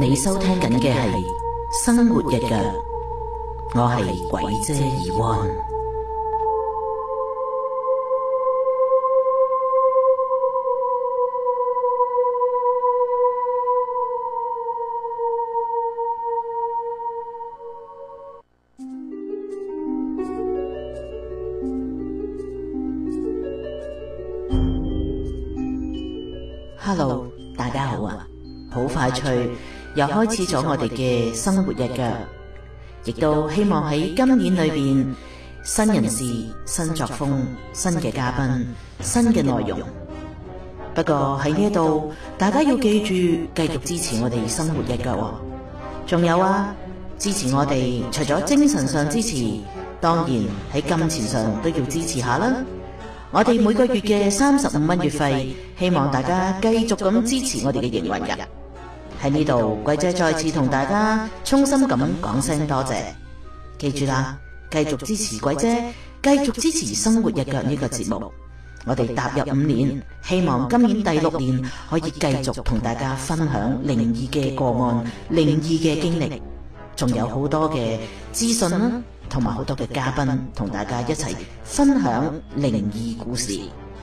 你收聽緊嘅係生活日腳，我係鬼姐怡安。Hello， 大家好啊！好快脆又開始咗我哋嘅生活日腳，亦都希望喺今年裏邊新人事、新作風、新嘅嘉賓、新嘅內容。不過喺呢度，大家要記住繼續支持我哋生活日腳喎。仲有啊，支持我哋除咗精神上支持，當然喺金錢上都要支持下啦。我哋每個月嘅35蚊月費，希望大家繼續咁支持我哋嘅營運人。喺呢度，鬼姐再次同大家衷心咁講聲多謝。記住啦，繼續支持鬼姐，繼續支持生活日腳呢個節目。我哋踏入5年，希望今年第6年可以繼續同大家分享靈異嘅個案、靈異嘅經歷，仲有好多嘅資訊啦，同埋好多嘅嘉賓同大家一齊分享靈異故事。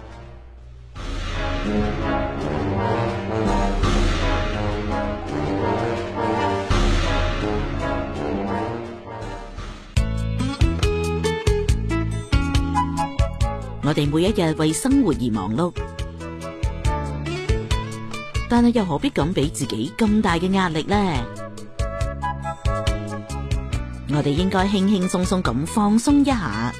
我哋每一日為生活而忙碌，但係又何必咁俾自己咁大嘅壓力呢？我哋應該輕輕鬆鬆咁放鬆一下，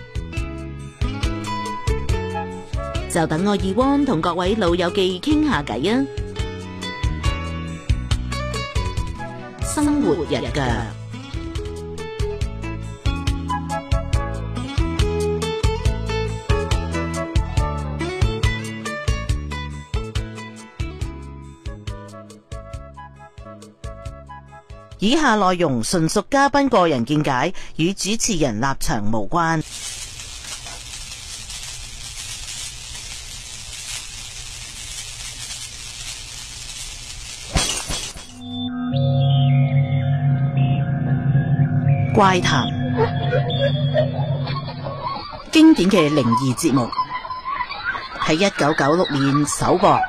就等我怡安同各位老友記傾下偈啊！生活日腳。以下內容純屬嘉賓個人見解，與主持人立場無關。怪談，經典嘅靈異節目，喺1996年首播。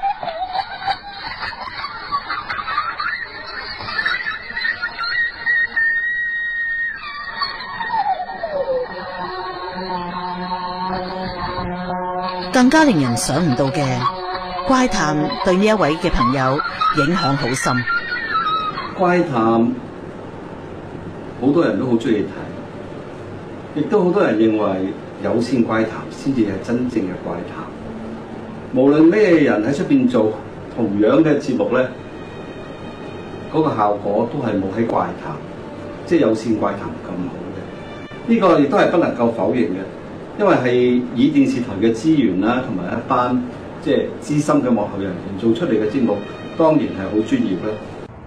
更加令人想唔到嘅，怪談對呢一位嘅朋友影響好深。 怪談好多人都好中意睇，亦都好多人認為有線怪談先至係真正嘅怪談。無論咩人喺出邊做同樣嘅節目咧，嗰個效果都係冇喺怪談，即係有線怪談咁好嘅。呢個亦都係不能夠否認嘅。因為係以電視台嘅資源啦，同埋一班即係資深嘅幕後人員做出嚟嘅節目，當然係好專業啦。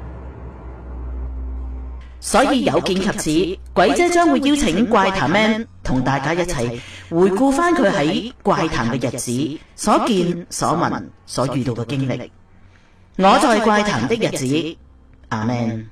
所以有見及此，鬼姐將會邀請怪談 Man 同大家一齊回顧翻佢喺怪談嘅日子所見所聞所遇到嘅經歷。我在怪談的日子，阿 Man。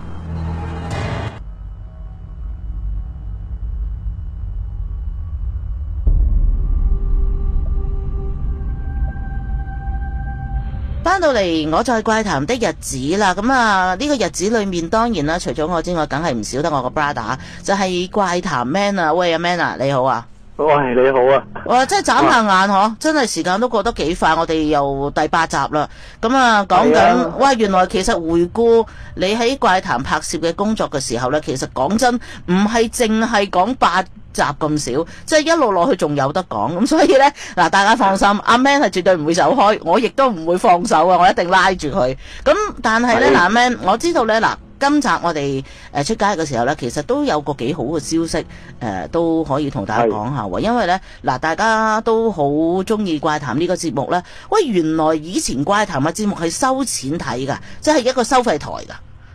翻到嚟我在怪談的日子啦，咁啊呢個日子裏面當然啦，除咗我之外，梗係唔少得我個 brother，就係怪談 Man 啊，喂阿 Man 啊，你好啊， 喂你好啊， 哇真係眨下眼嗬，真係時間都過得幾快，我哋又第8集啦，咁啊講緊，喂原來其實回顧你喺怪談拍攝嘅工作嘅時候呢，其實講真唔係淨係講8集咁少，即係一路落去仲有得講，咁所以呢，嗱，大家放心，阿 Man 係絕對唔會走開，我亦都唔會放手啊，我一定拉住佢。咁但係呢，嗱阿 Man，我知道呢，嗱今集我哋出街嘅時候呢，其實都有個幾好嘅消息，都可以同大家講下喎。因為呢，嗱大家都好中意怪談呢個節目呢。喂，原來以前怪談嘅節目係收錢睇㗎，即係一個收費台㗎。 收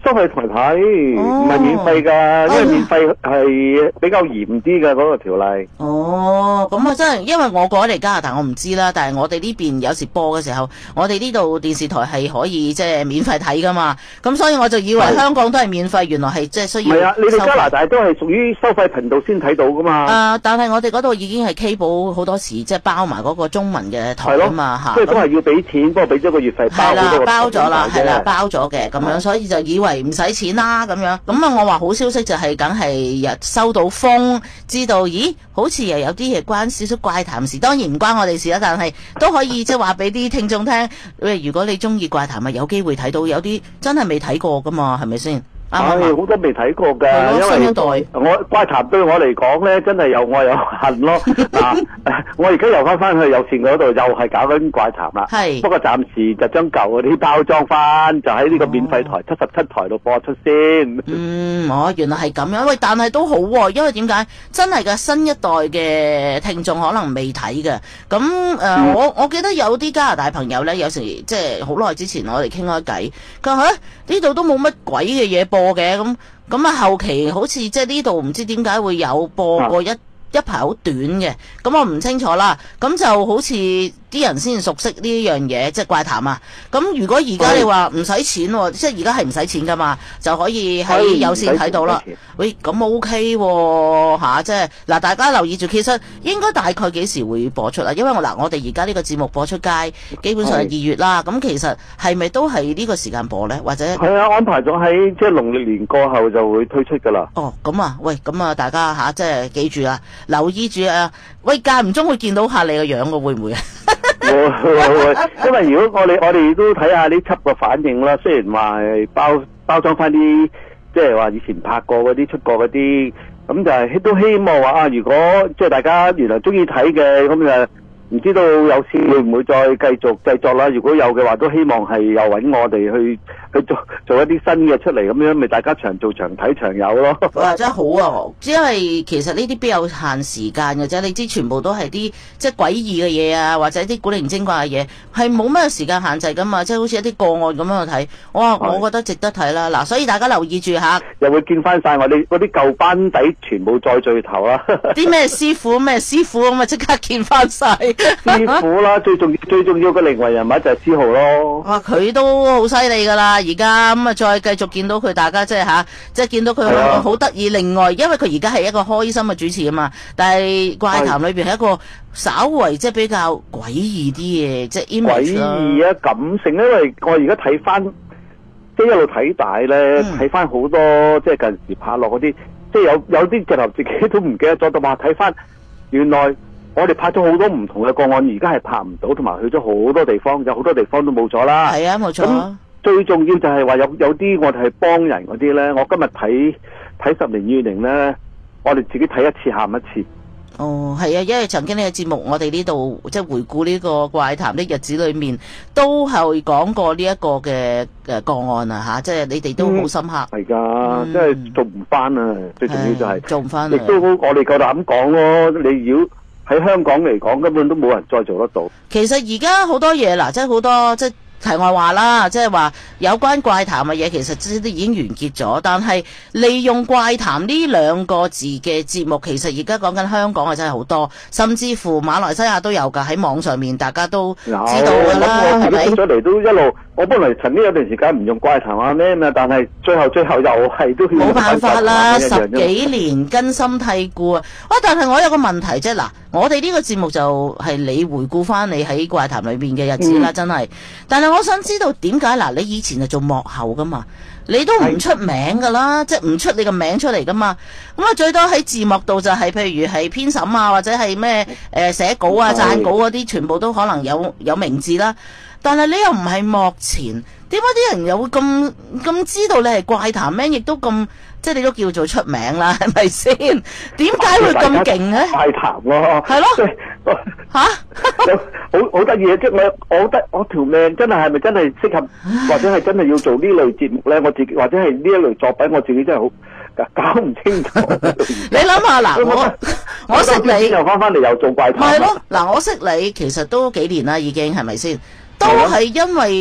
收費台睇，唔係免費㗎，因為免費係比較嚴啲嘅嗰個條例。 哦，咁啊真係，因為我過咗嚟加拿大，我唔知啦。但係我哋呢邊有時播嘅時候，我哋呢度電視台係可以即係免費睇㗎嘛。咁所以我就以為香港都係免費，原來係即係需要。唔係啊， 你哋加拿大都係屬於收費頻道先睇到㗎嘛。 但係我哋嗰度已經係 cable 好多時即係包埋嗰個中文嘅台啊嘛嚇。 即係都係要俾錢，不過俾咗個月費包。係啦， 包咗啦，係啦，包咗嘅咁樣，所以就以為唔使錢啦咁樣。咁啊，我話好消息就係梗係收到風，知道咦，好似又有啲嘢關少少怪談事，當然唔關我哋事啦，但係都可以即係話俾啲聽眾聽。喂，如果你中意怪談咪有機會睇到，有啲真係未睇過噶嘛，係咪先？ 好多未睇過㗎，因為我怪談對我嚟講咧，真係有愛有恨咯。我而家又翻去有線嗰度，又係搞緊怪談啦。係，不過暫時就將舊嗰啲包裝翻，就喺呢個免費台77台度播出先。 原來係咁樣。喂，但係都好喎，因為點解？真係嘅新一代嘅聽眾可能未睇嘅。咁我記得有啲加拿大朋友咧，有時即係好耐之前我哋傾開偈，佢話呢度都冇乜鬼嘅嘢播嘅，咁啊後期好似即係呢度唔知點解會有播過一排好短嘅，咁我唔清楚啦。咁就好似啲人先熟悉呢樣嘢，即係怪談啊。咁如果而家你話唔使錢，即係而家係唔使錢噶嘛，就可以喺有線睇到啦。喂，咁 OK 喎，即係嗱，大家留意住，其實應該大概幾時會播出啊？因為我哋而家呢個節目播出街，基本上係2月啦。咁其實係咪都係呢個時間播咧？或者係啊，安排咗喺即係農曆年過後就會推出噶啦。 哦，咁啊，喂，咁啊，大家即係記住啦，留意住啊！喂，間唔中會見到下你個樣嘅，會唔會啊？ 會，因為如果我哋都睇下呢輯個反應啦。雖然話包裝翻啲，即係話以前拍過嗰啲、出過嗰啲，咁就係都希望話如果即係大家原來中意睇嘅，咁就唔知道有時會唔會再繼續製作啦。如果有嘅話，都希望係又揾我哋去做一啲新嘅出嚟，咁樣咪大家長做長睇長有咯。 哇，真係好啊！因為其實呢啲邊有限時間嘅啫，你知全部都係啲即係詭異嘅嘢啊，或者啲古靈精怪嘅嘢，係冇咩時間限制噶嘛。即係好似一啲個案咁樣去睇，我覺得值得睇啦。嗱，所以大家留意住下， 又會見翻晒我哋嗰啲舊班底，全部再聚頭啦。 啲咩師傅咁啊，即刻見翻晒。 師傅啦，最重要嘅靈魂人物就係思豪咯。 哇，佢都好犀利噶啦，而家咁啊，再繼續見到佢，大家即係見到佢好得意。另外，因為佢而家係一個開心嘅主持啊嘛，但係怪談裏邊係一個稍為即係比較詭異啲嘅，即係 image 啦。詭異啊，感性，因為我而家睇翻，即係一路睇帶咧，睇翻好多即係近時拍落嗰啲，即係有啲直頭自己都唔記得咗，但話睇翻原來。我哋拍咗好多唔同嘅個案，而家係拍唔到，同埋去咗好多地方，有好多地方都冇咗啦。 係啊，冇錯。咁最重要就係話有啲我哋係幫人嗰啲咧，我今日睇10年月齡咧，我哋自己睇一次喊一次。 哦，係啊，因為曾經呢個節目，我哋呢度即係回顧呢個怪談的日子裏面，都係講過呢一個嘅個案啊，即係你哋都好深刻。 係噶，即係做唔翻啊！最重要就係做唔翻。 亦都我哋夠膽講咯，你如果喺香港嚟講，根本都冇人再做得到。 其實而家好多嘢嗱，即係好多即係題外話啦，即係話有關怪談嘅嘢，其實都已經完結咗。但係利用怪談呢2個字嘅節目，其實而家講緊香港係真係好多，甚至乎馬來西亞都有㗎。喺網上面大家都知道㗎啦，係咪？ 我自己出咗嚟都一路，我本來曾經有段時間唔用怪談啊咩，但係最後又係都冇辦法啦，10幾年根深蒂固啊！但係我有個問題啫，嗱，我哋呢個節目就係你回顧翻你喺怪談裏面嘅日子啦，真係。但係我想知道點解嗱？你以前係做幕後噶嘛？你都唔出名噶啦，即係唔出你個名出嚟噶嘛？咁啊，最多喺字幕度就係譬如係編審啊，或者係咩寫稿啊、撰稿嗰啲，全部都可能有名字啦。但係你又唔係幕前，點解啲人又會咁知道你係怪談名，亦都咁即係你都叫做出名啦，係咪先？點解會咁勁咧？ 怪談咯， 係咯，吓好得意啊！即係我覺得我條命真係咪真係適合，或者係真係要做呢類節目咧？我自己或者係呢一類作品，我自己真係好搞唔清楚。 你諗下嗱，我識你又翻嚟又做怪談， 係咯嗱，我識你其實都幾年啦，已經係咪先？都係因為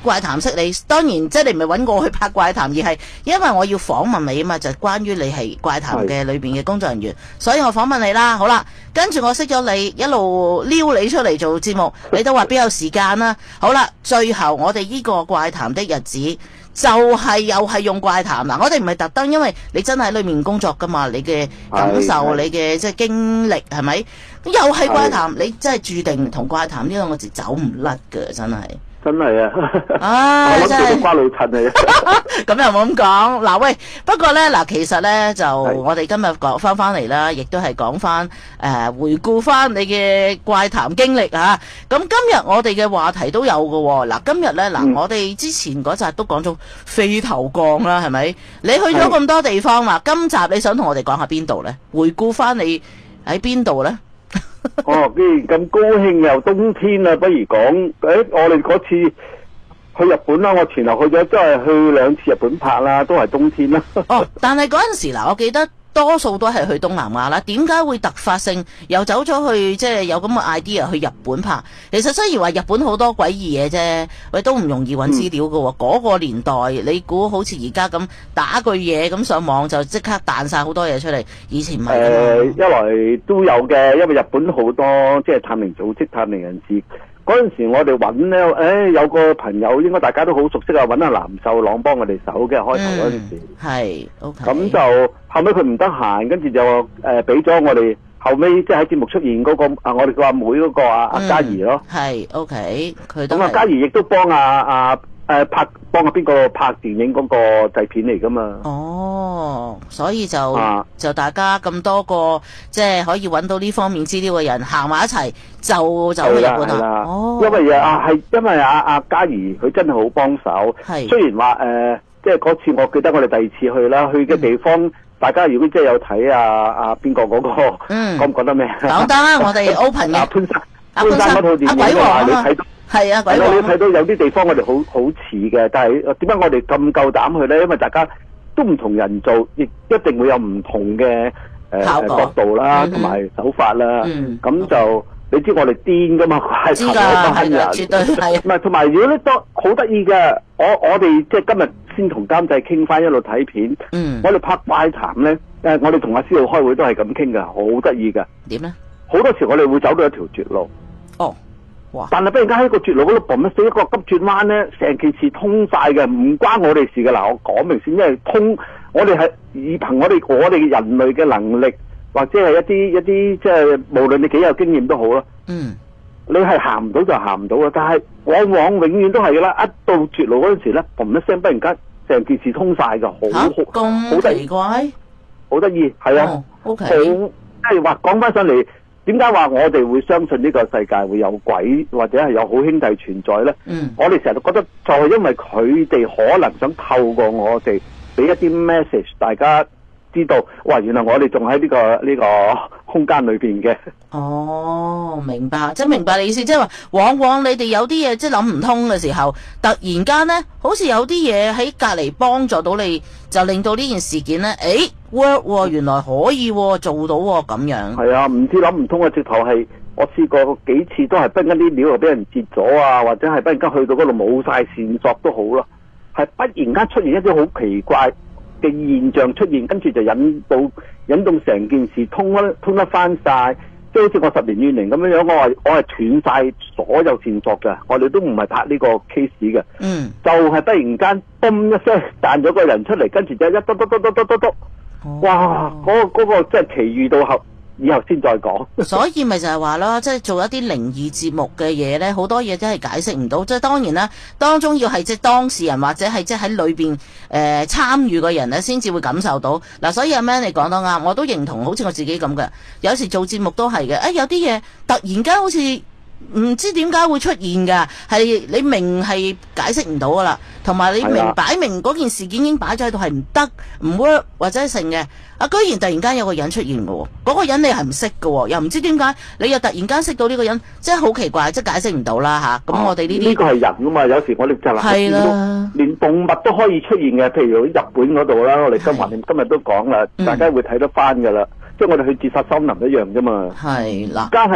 怪談識你，當然即係你唔係揾我去拍怪談，而係因為我要訪問你啊嘛，就關於你係怪談嘅裏邊嘅工作人員，所以我訪問你啦。好啦，跟住我識咗你，一路撩你出嚟做節目，你都話邊有時間啦。好啦，最後我哋呢個怪談的日子就係又係用怪談嗱，我哋唔係特登，因為你真係喺裏面工作噶嘛，你嘅感受，你嘅即係經歷係咪？又係怪談，你真係注定同怪談呢兩個字走唔甩噶，真係。 真係啊！ 我諗住都瓜老襯嚟。 咁又冇咁講嗱，喂，不過咧嗱，其實咧就我哋今日講翻嚟啦，亦都係講翻回顧翻你嘅怪談經歷啊。咁今日我哋嘅話題都有嘅喎。嗱，今日咧嗱，我哋之前嗰集都講咗飛頭降啦，係咪？你去咗咁多地方啦，今集你想同我哋講下邊度咧？回顧翻你喺邊度咧？ 哦，既然咁高興又冬天啦，不如講我哋嗰次去日本啦，我前後去咗，即係去2次日本拍啦，都係冬天啦。 哦，但係嗰陣時嗱，我記得多數都係去東南亞啦。點解會突發性又走咗去即係有咁嘅 idea 去日本拍？其實雖然話日本好多詭異嘢啫，喂都唔容易揾資料㗎喎。嗰個年代你估好似而家咁打句嘢咁上網就即刻彈晒好多嘢出嚟，以前唔係一來都有嘅，因為日本好多即係探靈組織、探靈人士。嗰陣時我哋揾咧，有個朋友應該大家都好熟悉啊，揾阿藍秀朗幫我哋手嘅開頭嗰陣時。 係，OK。咁就後尾佢唔得閒，跟住就俾咗我哋後尾即係喺節目出現嗰個我哋個阿妹嗰個阿嘉怡咯。係 ，OK。佢都咁嘉怡亦都幫幫邊個拍電影嗰個製片嚟噶嘛？ 哦，所以就大家咁多個即係可以揾到呢方面資料嘅人行埋一齊，就走去日本啦。哦， 因為阿嘉怡佢真係好幫手。係，雖然話即係嗰次我記得我哋第2次去啦，去嘅地方大家如果真係有睇邊個嗰個，講唔講得咩？ 講得啦，我哋 open 嘅。 潘山嗰套電影嘅話，你睇到。 係啊，鬼王！你睇到有啲地方我哋好似嘅，但係點解我哋咁夠膽去咧？因為大家都唔同人做，亦一定會有唔同嘅角度啦，同埋手法啦。咁就你知我哋癲噶嘛？ 知㗎，係㗎，絕對係。 唔係，同埋如果咧都好得意嘅，我哋即係今日先同監製傾翻一路睇片。我哋拍怪談咧，我哋同阿師傅開會都係咁傾㗎，好得意㗎。 點咧？ 好多時我哋會走到一條絕路。 哦。 但係，忽然間喺個絕路嗰度嘣一聲一個急轉彎咧，成件事通晒嘅，唔關我哋事嘅。嗱，我講明先，因為我哋係以憑我哋人類嘅能力，或者係一啲即係無論你幾有經驗都好啦。你係行唔到就行唔到啦。但係往往永遠都係噶啦，一到絕路嗰陣時咧，嘣一聲，忽然間成件事通晒嘅，好奇怪， 好得意，係啊 ，OK， 即係話講翻上嚟。點解話我哋會相信呢個世界會有鬼或者係有好兄弟存在呢？我哋成日覺得就係因為佢哋可能想透過我哋俾一啲 message， 大家知道，哇！原來我哋仲喺呢個空間裏邊嘅。 哦，明白，即係明白你意思，即係話往往你哋有啲嘢即係諗唔通嘅時候，突然間呢，好似有啲嘢喺隔離幫助到你，就令到呢件事件呢，work 喎，原來可以喎，做到喎，咁樣。係啊，唔知諗唔通啊！直頭係我試過幾次都係不然間啲料又俾人截咗啊，或者係不然間去到嗰度冇晒線索都好啦，係忽然間出現一啲好奇怪嘅現象出現，跟住就引動成件事通得翻晒。即係好似我10年怨靈咁樣樣，我係斷晒所有線索嘅，我哋都唔係拍呢個 case 嘅，就係忽然間嘣一聲彈咗個人出嚟，跟住就一篤，哇！嗰個真係奇遇到以後先再講。 所以咪就係話咯，即係做一啲靈異節目嘅嘢咧，好多嘢真係解釋唔到。即係當然啦，當中要係即係當事人或者係即係喺裏邊參與嘅人咧，先至會感受到。嗱，所以阿 Man 你講得啱，我都認同，好似我自己咁嘅。有時做節目都係嘅，有啲嘢突然間好似唔知點解會出現㗎，係你明係解釋唔到噶啦，同埋你擺明嗰件事件已經擺咗喺度係唔得唔 work 或者係成嘅，居然突然間有個人出現嘅喎，嗰個人你係唔識嘅喎，又唔知點解你又突然間識到呢個人，即係好奇怪，即係解釋唔到啦嚇。咁我哋呢個係人㗎嘛，有時我哋就係啦，連動物都可以出現嘅，譬如喺日本嗰度啦，我哋今日都講啦，大家會睇得翻㗎啦，即係我哋去自殺森林一樣啫嘛。係嗱，而家係。非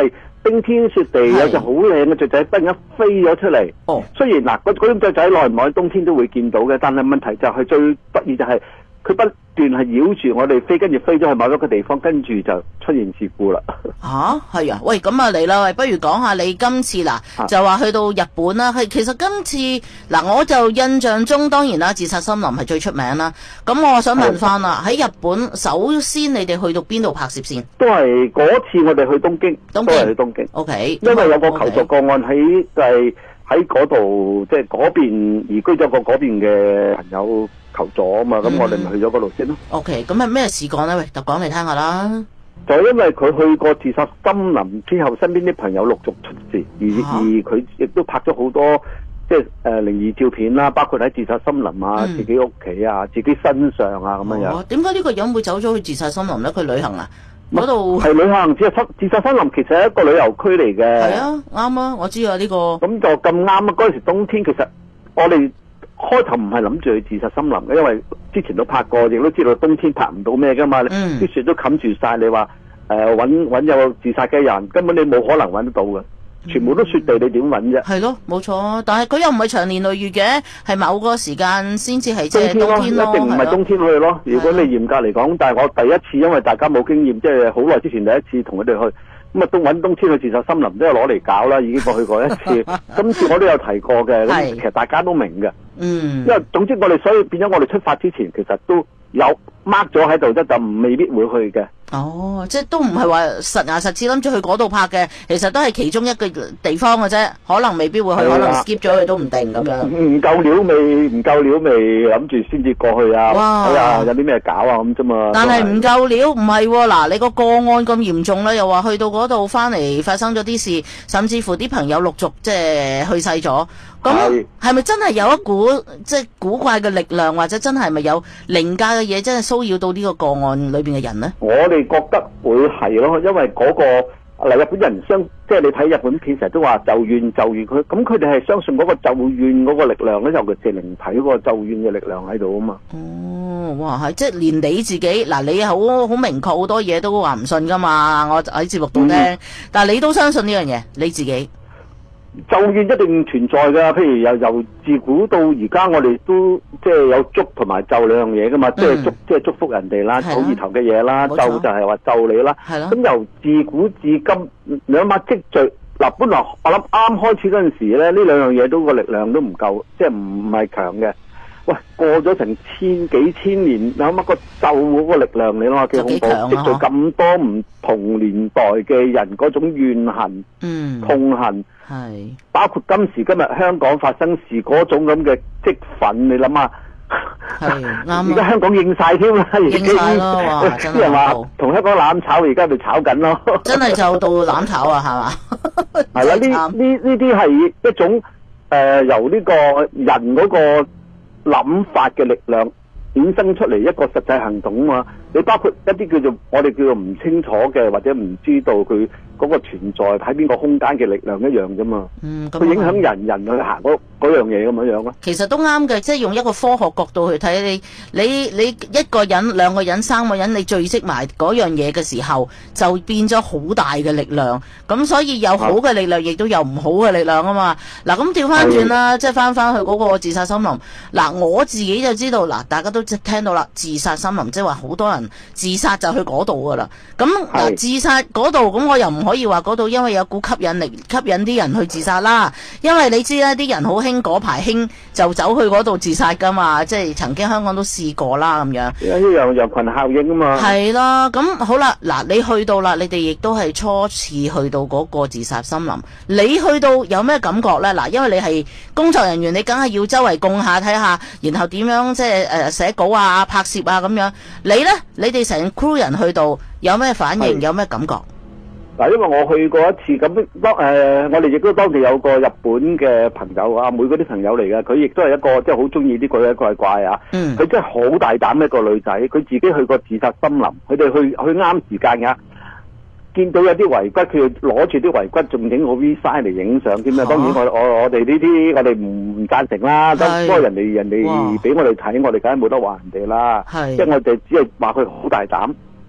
冰天雪地，有隻好靚嘅雀仔突然間飛咗出嚟。 哦， 雖然嗱嗰種雀仔耐唔耐冬天都會見到嘅，但係問題就係最得意就係佢不斷係繞住我哋飛，跟住飛咗去某一個地方，跟住就出現事故啦。 係啊，喂，咁啊嚟啦，喂，不如講下你今次嗱，就話去到日本啦，其實今次嗱，我就印象中當然啦，自殺森林係最出名啦。咁我想問翻啦，喺日本，首先你哋去到邊度拍攝先？ 都係嗰次我哋去東京，都係去東京。 OK， 因為有個求助個案喺就係喺嗰度，即係嗰邊移居咗個嗰邊嘅朋友求助啊嘛，咁我哋咪去咗嗰度先咯。 OK，咁係咩事幹咧？喂，就講嚟聽下啦。 就因為佢去過自殺森林之後，身邊啲朋友陸續出事，而佢亦都拍咗好多即係靈異照片啦，包括喺自殺森林啊、自己屋企啊、自己身上啊咁樣樣。 點解呢個人會走咗去自殺森林咧？佢旅行啊？嗰度係旅行，自殺森林其實係一個旅遊區嚟嘅。 係啊，啱啊，我知啊呢個。咁就咁啱啊！嗰陣時冬天，其實我哋開頭唔係諗住去自殺森林嘅，因為之前都拍過，亦都知道冬天拍唔到咩噶嘛，啲雪都冚住晒。你話揾有自殺嘅人，根本你冇可能揾得到嘅，全部都雪地，你點揾啫？ 係咯，冇錯。但係佢又唔係長年累月嘅，係某個時間先至係即係冬天咯， 一定唔係冬天去咯。如果你嚴格嚟講，但係我第一次，因為大家冇經驗，即係好耐之前第一次同佢哋去。咁啊，揾冬天去自殺森林都係攞嚟搞啦，已經過去過一次。今次我都有提過嘅，咁其實大家都明嘅。因為總之我哋所以變咗，我哋出發之前其實都有 mark 咗喺度啫，就未必會去嘅。 哦，即係都唔係話實牙實齒諗住去嗰度拍嘅，其實都係其中一個地方嘅啫，可能未必會去，可能 skip 咗佢都唔定咁樣。 唔夠料未諗住先至過去啊！睇下有啲咩搞啊咁啫嘛。 但係唔夠料，唔係喎，嗱，你個案咁嚴重啦，又話去到嗰度翻嚟發生咗啲事，甚至乎啲朋友陸續即係去世咗。咁係咪真係有一股即係古怪嘅力量，或者真係咪有靈界嘅嘢，真係騷擾到呢個案裏邊嘅人呢？ 我哋覺得會係咯，因為嗰日本人即係你睇日本片成日都話咒怨佢，咁佢哋係相信嗰個咒怨嗰個力量咧，尤其是靈體嗰個咒怨嘅力量喺度啊嘛。 哦，哇，係即係連你自己嗱，你好明確好多嘢都話唔信噶嘛，我喺節目度聽，但係你都相信呢樣嘢，你自己。 咒怨一定存在噶，譬如由自古到而家，我哋都即係有祝同埋咒兩樣嘢噶嘛，即係祝福人哋啦，草字頭嘅嘢啦，咒就係話咒你啦。咁由自古至今兩碼積聚，嗱，本來我諗啱開始嗰陣時咧，呢兩樣嘢都個力量都唔夠，即係唔係強嘅。喂，過咗成幾千年，你諗下個咒嗰個力量，你諗下幾恐怖，積聚咁多唔同年代嘅人嗰種怨恨、痛恨，包括今時今日香港發生事嗰種咁嘅積憤，你諗下，而家香港應晒添啦， 應晒咯，哇！ 啲人話同香港攬炒，而家咪炒緊咯， 真係就到攬炒啊，係嘛？ 係啦，呢啲係一種由呢個人嗰個諗法嘅力量衍生出嚟一個實際行動啊嘛！你包括一啲我哋叫做唔清楚嘅，或者唔知道佢嗰個存在喺邊個空間嘅力量一樣啫嘛。佢影響人去行嗰樣嘢咁樣咯。 其實都啱嘅，即係用一個科學角度去睇你一個人、兩個人、三個人，你聚積埋嗰樣嘢嘅時候，就變咗好大嘅力量。咁所以有好嘅力量，亦都有唔好嘅力量啊嘛。嗱，咁調翻轉啦，即係翻去嗰個自殺森林。嗱，我自己就知道，嗱，大家都聽到啦，自殺森林即係話好多人自殺就去嗰度噶啦。咁嗱，自殺嗰度，咁我又唔可以話嗰度因為有股吸引力吸引啲人去自殺啦。因為你知啦，啲人好興嗰排興就走去嗰度自殺噶嘛，即係曾經香港都試過啦咁樣。 呢樣羊群效應啊嘛。 係啦，咁好啦，嗱，你去到啦，你哋亦都係初次去到嗰個自殺森林，你去到有咩感覺咧？嗱，因為你係工作人員，你梗係要周圍供下睇下，然後點樣即係寫稿啊、拍攝啊咁樣。你咧，你哋成 crew 人去到有咩反應？有咩感覺？ 嗱，因為我去過一次，咁我哋亦都當時有個日本嘅朋友啊，妹嗰啲朋友嚟嘅，佢亦都係一個即係好中意啲鬼怪怪啊。佢真係好大膽一個女仔，佢自己去過自殺森林，佢哋去啱時間㗎。見到有啲遺骨，佢攞住啲遺骨，仲影個 V 晒嚟影相添啊！當然我哋呢啲我哋唔贊成啦。不過人哋俾我哋睇，我哋梗係冇得話人哋啦。即係我哋只係話佢好大膽，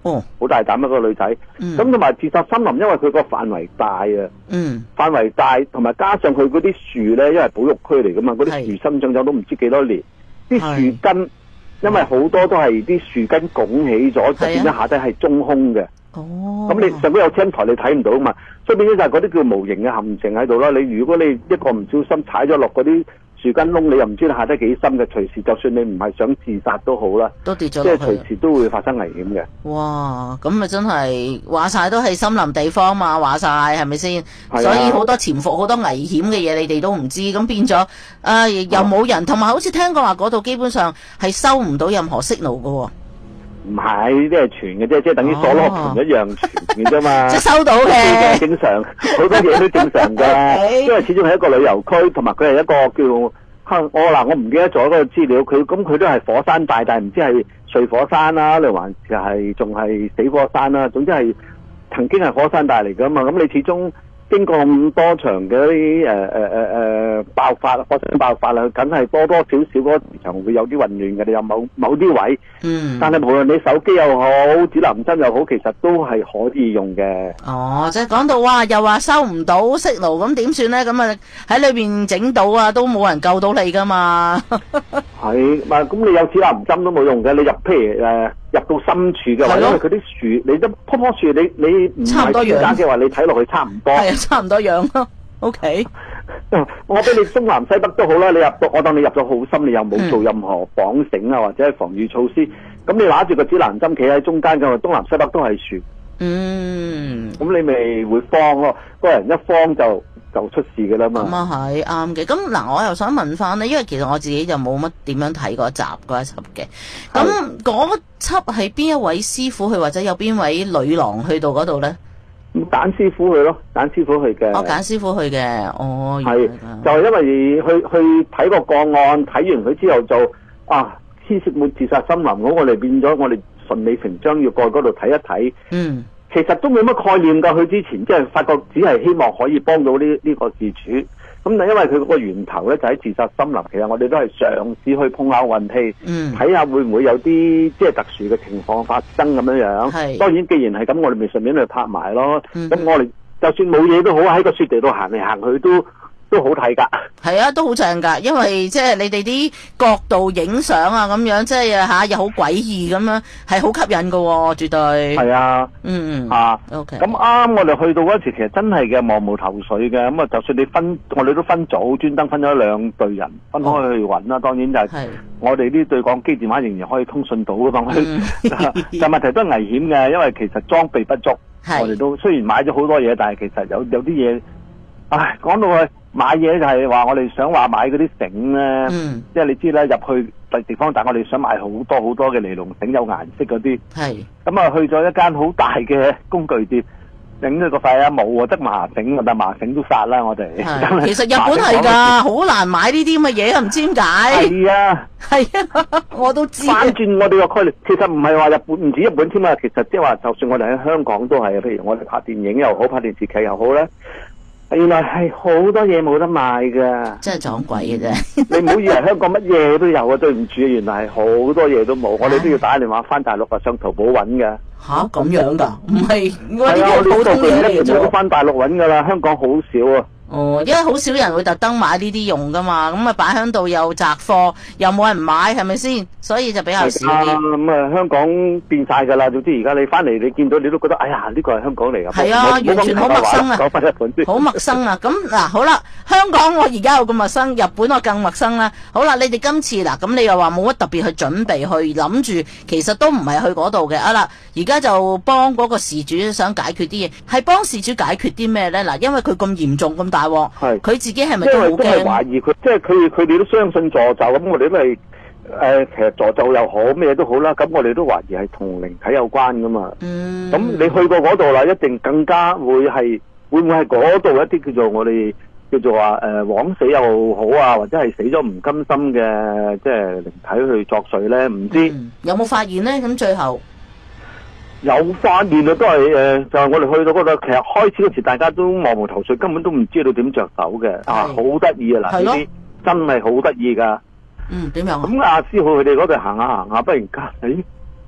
哦， 好大膽一個女仔。咁同埋自殺森林，因為佢個範圍大啊，範圍大，同埋加上佢嗰啲樹咧，因為保育區嚟噶嘛，嗰啲樹生長咗都唔知幾多年，啲樹根，因為好多都係啲樹根拱起咗，就變咗下低係中空嘅。哦，咁你上邊有青苔，你睇唔到嘛，所以變咗就係嗰啲叫無形嘅陷阱喺度啦。你如果你一個唔小心踩咗落嗰啲樹根窿，你又唔知你下低幾深嘅，隨時就算你唔係想自殺都好啦， 都跌咗落去， 即係隨時都會發生危險嘅。 哇，咁咪真係話晒都係森林地方嘛，話晒係咪先？所以好多潛伏好多危險嘅嘢，你哋都唔知，咁變咗又冇人，同埋好似聽過話嗰度基本上係收唔到任何signal㗎喎。 唔係，呢啲係傳嘅啫，即係等於鎖羅盤一樣傳嘅啫嘛。 即係收到嘅， 正常，好多嘢都正常嘅。因為始終係一個旅遊區，同埋佢係一個叫我唔記得咗嗰個資料。佢都係火山大，但係唔知係睡火山啦，你還是係仲係死火山啦。總之係曾經係火山大嚟噶嘛。咁你始終經過咁多場嘅啲爆發，火山爆發啦，梗係多多少少嗰個時場會有啲混亂嘅。你有某啲位，但係無論你手機又好，指南針又好，其實都係可以用嘅。 哦，即係講到哇，又話收唔到signal，咁點算咧？咁啊喺裏邊整到啊，都冇人救到你噶嘛。係， 咁你有指南針都冇用嘅。你譬如入到深處嘅話，因為佢啲樹，你都棵樹，你唔係專家嘅話，你睇落去差唔多。 係啊，差唔多樣咯。OK。 我俾你東南西北都好啦，我當你入咗好深，你又冇做任何綁繩啊或者係防禦措施，咁你拿住個指南針企喺中間嘅話，東南西北都係樹。咁你咪會慌咯，個人一慌就出事嘅啦嘛。 咁啊係啱嘅。咁嗱，我又想問翻咧，因為其實我自己就冇乜點樣睇嗰一輯嘅。咁嗰輯係邊一位師傅去，或者有邊位女郎去到嗰度咧？ 揀師傅去咯，揀師傅去嘅。 揀師傅去嘅。哦， 係就係因為去睇個個案，睇完佢之後就牽涉冇自殺森林，我哋變咗我哋順理成章要過嗰度睇一睇。其實都冇乜概念㗎，去之前即係發覺只係希望可以幫到呢個事主。咁但因為佢嗰個源頭咧就喺自殺森林，其實我哋都係嘗試去碰下運氣，睇下會唔會有啲即係特殊嘅情況發生咁樣樣。當然，既然係咁，我哋咪順便去拍埋咯。咁我哋就算冇嘢都好，喺個雪地度行嚟行去都好睇㗎。係啊，都好正㗎，因為即係你哋啲角度影相啊咁樣，即係又好詭異咁樣，係好吸引㗎喎，絕對。係啊。OK。咁啱，我哋去到嗰時其實真係嘅，望無頭緒嘅。咁啊，就算我哋都分組，專登分咗2隊人分開去揾啦。當然就係我哋呢對講機電話仍然可以通訊到㗎嘛。但問題都係危險嘅，因為其實裝備不足。我哋都雖然買咗好多嘢，但係其實有啲嘢，講到去。買嘢就係話我哋想話買嗰啲繩咧，即係你知啦，入去地方，但係我哋想買好多好多嘅尼龍繩，有顏色嗰啲。咁啊，去咗一間好大嘅工具店，整咗個塊冇喎，得麻繩，但麻繩都殺啦我哋。其實日本係㗎，好難買呢啲咁嘅嘢，唔知點解。係啊，我都知。反轉我哋個概念，其實唔係話日本，唔止日本添啊。其實即係話，就算我哋喺香港都係，譬如我哋拍電影又好，拍電視劇又好咧。原來係好多嘢冇得賣㗎，真係撞鬼嘅啫！你唔好以為香港乜嘢都有啊，對唔住啊，原來係好多嘢都冇，我哋都要打電話翻大陸啊，上淘寶揾㗎。咁樣㗎？唔係，我呢啲普通嘢嚟啫。我都翻大陸揾㗎啦，香港好少啊。因為好少人會特登買呢啲用㗎嘛，咁啊擺喺度又雜貨，又冇人買，係咪先？所以就比較少啲。咁啊，香港變晒㗎啦。總之而家你翻嚟，你見到你都覺得，哎呀，呢個係香港嚟㗎。係啊，完全好陌生啊！講翻日本先。好陌生啊！咁嗱，好啦，香港我而家有咁陌生，日本我更陌生啦。好啦，你哋今次嗱，咁你又話冇乜特別去準備去諗住，其實都唔係去嗰度嘅。啦，而家就幫嗰個事主想解決啲嘢，係幫事主解決啲咩咧？嗱，因為佢咁嚴重咁大鑊，佢自己係咪都好驚？因為都係懷疑佢，即係佢哋都相信助咒，咁我哋都係其實助咒又好，咩嘢都好啦，咁我哋都懷疑係同靈體有關噶嘛。咁你去過嗰度啦，一定更加會唔會係嗰度一啲叫做我哋叫做話枉死又好啊，或者係死咗唔甘心嘅即係靈體去作祟咧？唔知有冇發現咧？咁最後有發現啊，都係就係我哋去到嗰度，其實開始嗰時大家都茫無頭緒，根本都唔知道點着手嘅。好得意啊！嗱，呢啲真係好得意噶。點樣？咁阿師傅佢哋嗰度行下，忽然間，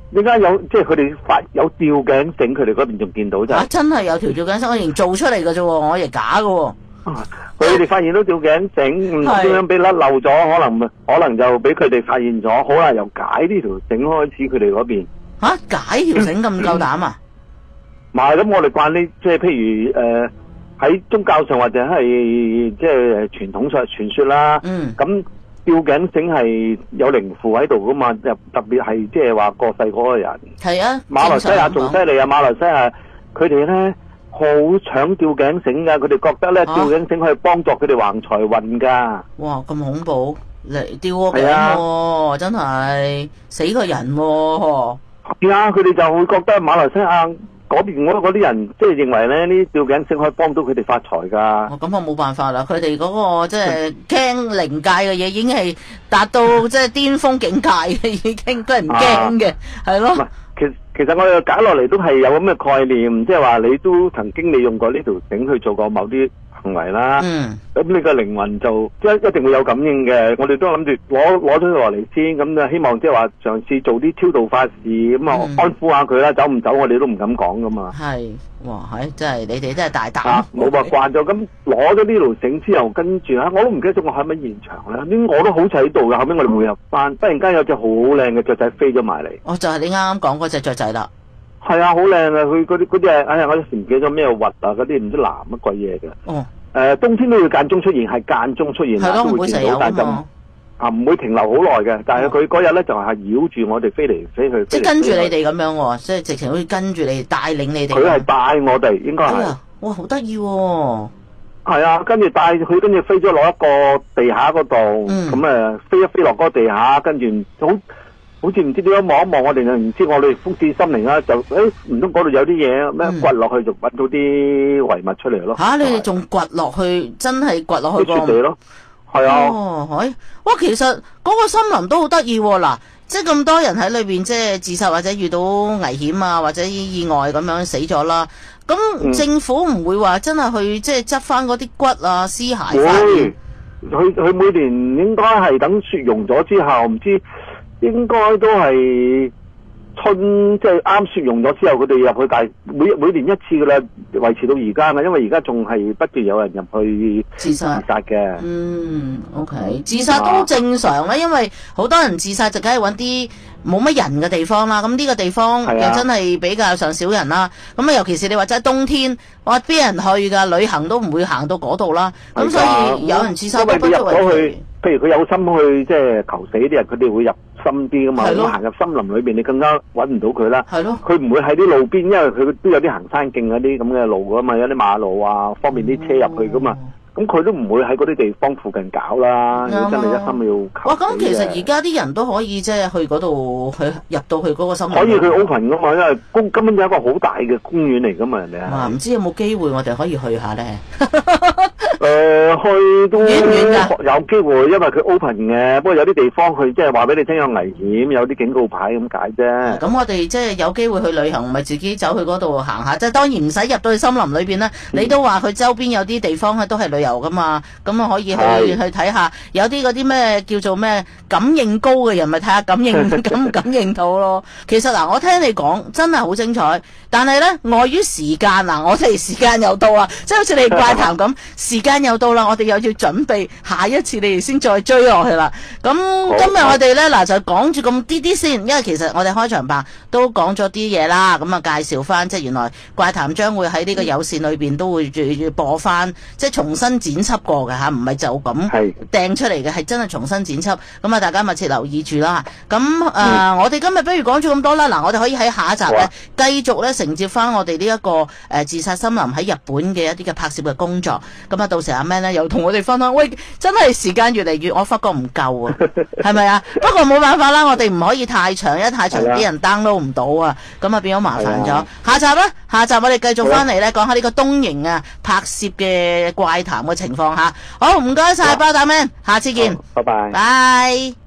點解有即係佢哋發有吊頸繩，佢哋嗰邊仲見到就係真係有條吊頸繩，我仍做出嚟嘅啫喎，我亦假嘅喎。 佢哋發現到吊頸繩，唔知點樣俾甩漏咗，可能就俾佢哋發現咗，好啦，由解呢條繩開始，佢哋嗰邊解條繩咁夠膽啊？ 唔係咁，我哋慣呢，即係譬如喺宗教上或者係即係傳統上傳說啦，咁吊頸繩係有靈符喺度噶嘛，特別係即係話過世嗰個人。係啊，馬來西亞仲犀利啊！馬來西亞佢哋咧好搶吊頸繩噶，佢哋覺得咧吊頸繩可以幫助佢哋橫財運噶。哇，咁恐怖！嚟吊個頸喎，真係死個人喎。係啊，佢哋就會覺得馬來西亞嗰邊嗰啲人即係認為咧，呢啲吊頸繩可以幫到佢哋發財噶。咁我冇辦法啦，佢哋嗰個即係驚靈界嘅嘢已經係達到即係巔峰境界嘅，已經都係唔驚嘅，係咯。其實我哋解落嚟都係有咁嘅概念，即係話你都曾經利用過呢條繩去做過某啲行為啦。咁你個靈魂就一定會有感應嘅。我哋都諗住攞咗佢落嚟先，咁就希望即係話嘗試做啲超度法事，咁啊安撫下佢啦。走唔走我哋都唔敢講噶嘛。係，哇，真係你哋真係大膽。冇話慣咗，咁攞咗呢條繩之後，跟住我都唔記得咗我喺乜現場咧。我都好似喺度噶，後尾我哋會入翻，忽然間有隻好靚嘅雀仔飛咗埋嚟。就係你啱啱講嗰隻雀仔啦。係啊，好靚啊！佢嗰隻，哎呀，我有時唔記得咗咩核啊，嗰啲唔知藍乜鬼嘢嘅。冬天都會間中出現，係間中出現，都會見到，但係就唔會停留好耐嘅。但係佢嗰日咧就係繞住我哋飛嚟飛去。即係跟住你哋咁樣喎，即係直情好似跟住你哋帶領你哋。佢係帶我哋，應該係。哇，好得意喎！係啊，跟住帶佢，跟住飛咗落一個地下嗰度，咁飛一飛落嗰個地下，跟住好似唔知點樣望一望，我哋就唔知我哋福至心靈啦，就唔通嗰度有啲嘢咩掘落去就揾到啲遺物出嚟咯。你哋仲掘落去，真係掘落去個地咯？係啊。哇，其實嗰個森林都好得意喎。嗱，即係咁多人喺裏邊，即係自殺或者遇到危險啊，或者意外咁樣死咗啦。咁政府唔會話真係去即係執翻嗰啲骨啊屍骸翻嚟？佢每年應該係等雪融咗之後，唔知。應該都係春，即係啱雪融咗之後，佢哋入去，但係每年一次噶啦，維持到而家嘛。因為而家仲係不斷有人入去自殺嘅。OK， 自殺都正常啦，因為好多人自殺就梗係揾啲冇乜人嘅地方啦。咁呢個地方又真係比較上少人啦。咁尤其是你話真係冬天，哇，邊人去噶？旅行都唔會行到嗰度啦。咁所以有人自殺都不足為奇。譬如佢有心去即係求死啲人，佢哋會入深啲噶嘛。咁行入森林裏邊，你更加揾唔到佢啦。係咯。佢唔會喺啲路邊，因為佢都有啲行山徑嗰啲咁嘅路噶嘛，有啲馬路啊，方便啲車入去噶嘛。咁佢都唔會喺嗰啲地方附近搞啦。如果真係一心要求。哇！咁其實而家啲人都可以即係去嗰度去入到去嗰個森林。可以去 open 噶嘛，因為根本就係一個好大嘅公園嚟噶嘛，人哋係。唔知有冇機會我哋可以去下咧？去都有機會，因為佢 open 嘅。不過有啲地方佢即係話俾你聽有危險，有啲警告牌咁解啫。咁我哋即係有機會去旅行，咪自己走去嗰度行下。即係當然唔使入到去森林裏邊啦。你都話佢周邊有啲地方都係旅遊噶嘛，咁啊可以去睇下。有啲嗰啲咩叫做咩感應高嘅人，咪睇下感應到咯。其實嗱，我聽你講真係好精彩，但係咧礙於時間嗱，我哋時間又到啊，即係好似你怪談咁，時間又到啦，我哋又要準備下一次，你哋先再追落去啦。咁今日我哋咧嗱就講住咁啲先，因為其實我哋開場白都講咗啲嘢啦，咁啊介紹翻即係原來怪談將會喺呢個有線裏邊都會播翻，即係重新剪輯過嘅吓，唔係就咁掟出嚟嘅，係真係重新剪輯。咁啊，大家密切留意住啦。咁我哋今日不如講咗咁多啦。嗱，我哋可以喺下一集咧繼續咧承接翻我哋呢一個自殺森林喺日本嘅一啲嘅拍攝嘅工作。咁啊，到時阿 Man 咧又同我哋分享，喂，真係時間越嚟越，我發覺唔夠啊，係咪啊？不過冇辦法啦，我哋唔可以太長，一太長啲人 download 唔到啊，咁啊變咗麻煩咗。下集啦，下集我哋繼續翻嚟咧講下呢個東瀛啊拍攝嘅怪談嘅情況吓。好，唔該晒包大 Man，下次見，拜拜。拜。